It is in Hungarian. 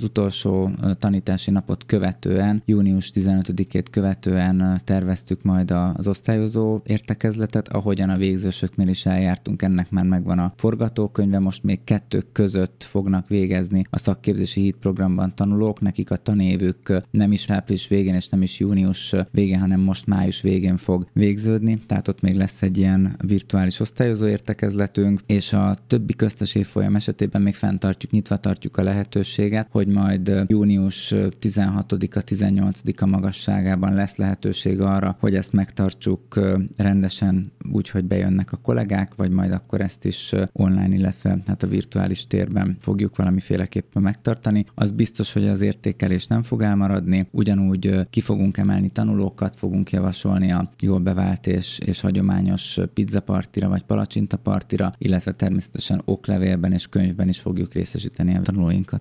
az utolsó tanítási napot követően, június 15-ét követően terveztük majd az osztályozó értekezletet, ahogyan a végzősöknél is eljártunk, ennek már megvan a forgatókönyve, most még 2 között fognak végezni a szakképzési híd programban tanulók, nekik a tanévük nem is április végén és nem is június végén, hanem most május végén fog végződni, tehát ott még lesz egy ilyen virtuális osztályozó értekezletünk, és a többi köztes évfolyam esetében még nyitva tartjuk a lehetőséget, hogy majd június 16-a, 18-a magasságában lesz lehetőség arra, hogy ezt megtartsuk rendesen úgy, hogy bejönnek a kollégák, vagy majd akkor ezt is online, illetve hát a virtuális térben fogjuk valamiféleképpen megtartani. Az biztos, hogy az értékelés nem fog elmaradni, ugyanúgy ki fogunk emelni tanulókat, fogunk javasolni a jól bevált és hagyományos pizzapartira vagy palacsintapartira, illetve természetesen oklevélben és könyvben is fogjuk részesíteni a tanulóinkat.